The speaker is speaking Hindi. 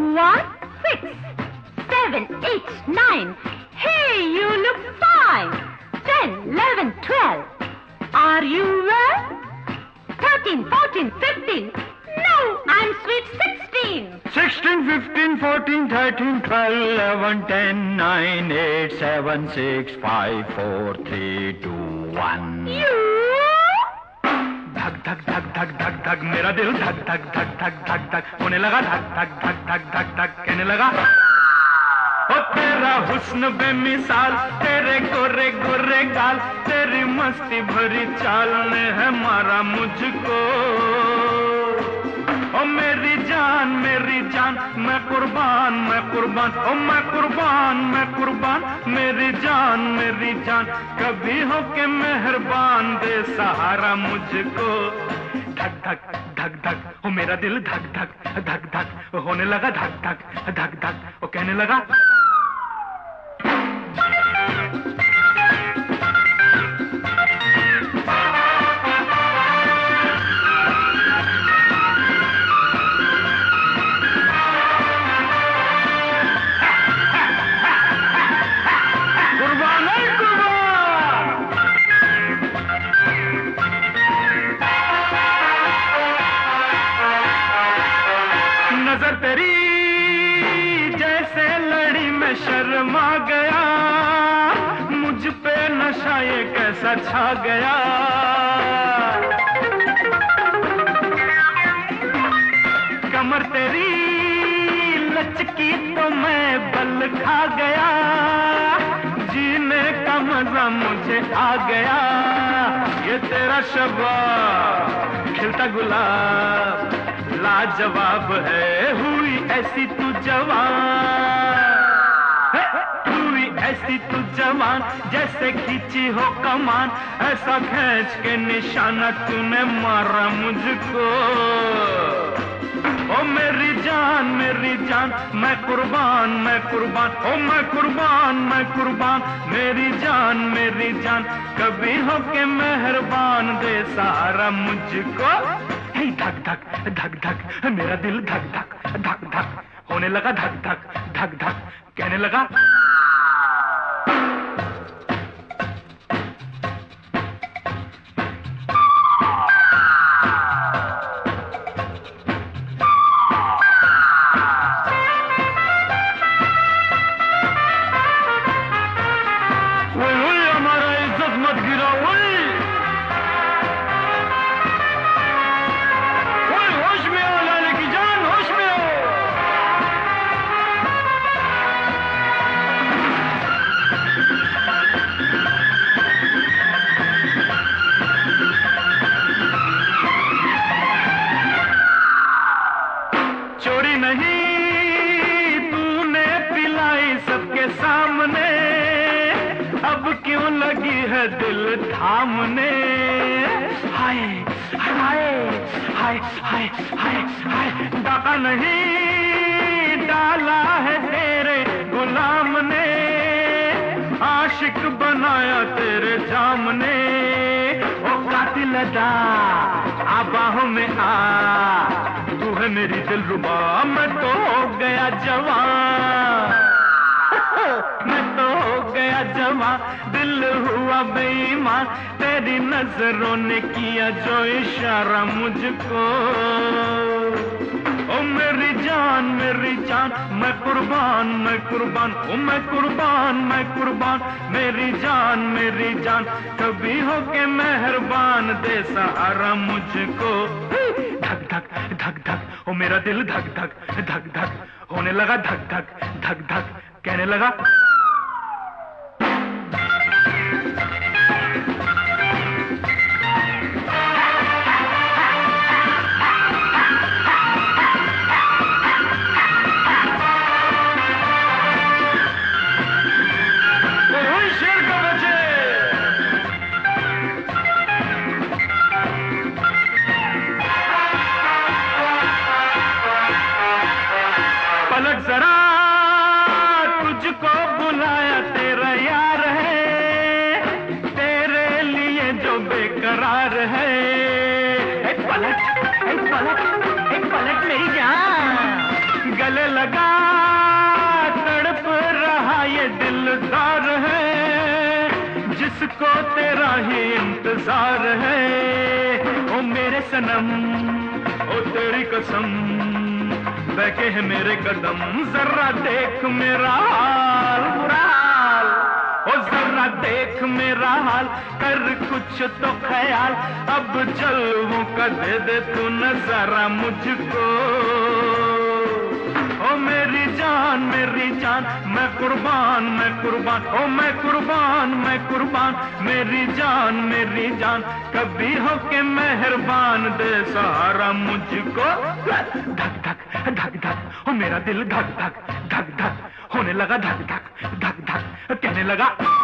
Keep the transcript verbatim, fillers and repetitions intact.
One, six, seven, eight, nine. Hey, you look fine. Ten, eleven, twelve. Are you well? Thirteen, fourteen, fifteen. No, I'm sweet sixteen. Sixteen, fifteen, fourteen, thirteen, twelve, eleven, ten, nine, eight, seven, six, five, four, three, two, one. You? धक धक धक धक धक धक मेरा दिल धक धक धक धक धक धक होने लगा, धक धक धक धक धक धक कहने लगा। ओ तेरा हुस्न बेमिसाल, तेरे गोरे गोरे गाल, तेरी मस्ती भरी चाल ने है मारा मुझको। ओ मेरी जान मेरी जान मैं कुर्बान मैं कुर्बान, ओ मैं कुर्बान मैं कुर्बान, मेरी जान मेरी जान कभी हो के मेहरबान दे सहारा मुझको। धक धक धक धक ओ मेरा दिल धक धक धक धक होने लगा, धक धक धक धक ओ कहने लगा। नजर तेरी जैसे लड़ी में शर्मा गया, मुझ पे नशा ये कैसा छा गया। कमर तेरी लचकी तो मैं बल खा गया, जीने का मजा मुझे आ गया। ये तेरा शबाब खिलता गुलाब लाजवाब है, हुई ऐसी तू जवान, हुई ऐसी तू जवान जैसे खींची हो कमान, ऐसा खींच के निशाना तूने मारा मुझको। ओ मेरी जान मेरी जान मैं कुर्बान मैं कुर्बान, ओ मैं कुर्बान मैं कुर्बान, मेरी जान मेरी जान कभी हो के मेहरबान दे सहारा मुझको। धक धक धक धक मेरा दिल धक धक धक धक होने लगा, धक धक धक धक कहने लगा। ओए ओए हमारा इज्जत मत गिरा, ओए चोरी नहीं तूने पिलाई सबके सामने, अब क्यों लगी है दिल थामने। हाय हाय हाय हाय हाय हाय डाका नहीं डाला है तेरे गुलाम ने, आशिक बनाया तेरे जाम ने। ओ कातिल अदा आ बाहों में आ, तू है मेरी दिलरुबा, मैं तो हो गया जवान, मैं तो हो गया जवान, दिल हुआ बेईमान, तेरी नजरों ने किया जो इशारा मुझको। ओ मेरी जान मेरी जान मैं कुर्बान मैं कुर्बान, ओ मैं कुर्बान मैं कुर्बान, मेरी जान मेरी जान कभी हो के मेहरबान दे सहारा मुझको। धक धक धक धक ओ मेरा दिल धक धक धक धक होने लगा, धक धक धक धक कहने लगा। पलट जरा तुझको बुलाया तेरा यार है, तेरे लिए जो बेकरार है। एक पलट एक पलट एक पलट मेरी जान, गले लगा तड़प रहा ये दिलदार है, जिसको तेरा ही इंतजार है। ओ मेरे सनम, ओ तेरी कसम, बहके है मेरे कदम, जरा देख मेरा हाल, बुरा हाल। ओ जरा देख मेरा हाल, कर कुछ तो ख्याल, अब जलवों का दे दे तू नजारा मुझको। ओ मेरी जान मेरी जान, मैं कुर्बान मैं कुर्बान, ओ मैं कुर्बान मैं कुर्बान, मेरी जान मेरी जान, कभी हो के मेहरबान, दे सहारा मुझको। धक धक धक धक, ओ मेरा दिल धक धक धक धक होने लगा, धक धक धक धक कहने लगा।